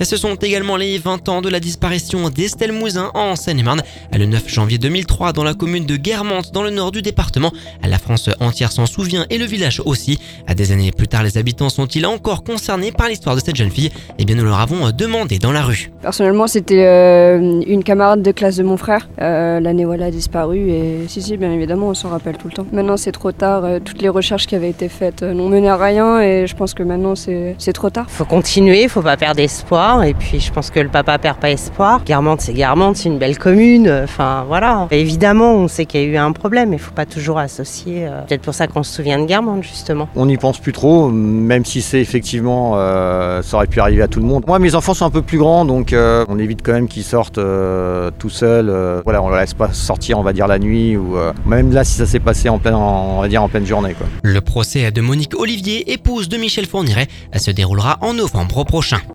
Ce sont également les 20 ans de la disparition d'Estelle Mouzin en Seine-et-Marne. Le 9 janvier 2003, dans la commune de Guermantes, dans le nord du département. La France entière s'en souvient et le village aussi. Des années plus tard, les habitants sont-ils encore concernés par l'histoire de cette jeune fille ? Eh bien, nous leur avons demandé dans la rue. Personnellement, c'était une camarade de classe de mon frère. L'année où elle a disparu et si, bien évidemment, on s'en rappelle tout le temps. Maintenant, c'est trop tard. Toutes les recherches qui avaient été faites n'ont mené à rien et je pense que maintenant, c'est trop tard. Faut continuer, faut pas perdre espoir et puis je pense que le papa perd pas espoir. Guermantes, c'est une belle commune. Enfin, voilà. Et évidemment, on sait qu'il y a eu un problème, mais faut pas toujours associer. Peut-être pour ça qu'on se souvient de Guermantes, justement. On n'y pense plus trop, même si c'est effectivement, ça aurait pu arriver à tout le monde. Moi, mes enfants sont un peu plus grands, donc on évite quand même qu'ils sortent tout seuls. Voilà, on ne les laisse pas sortir, on va dire, la nuit, ou même là, si ça s'est passé en pleine journée, quoi. Le procès de Monique Olivier, épouse de Michel Fourniret, se déroulera en novembre prochain.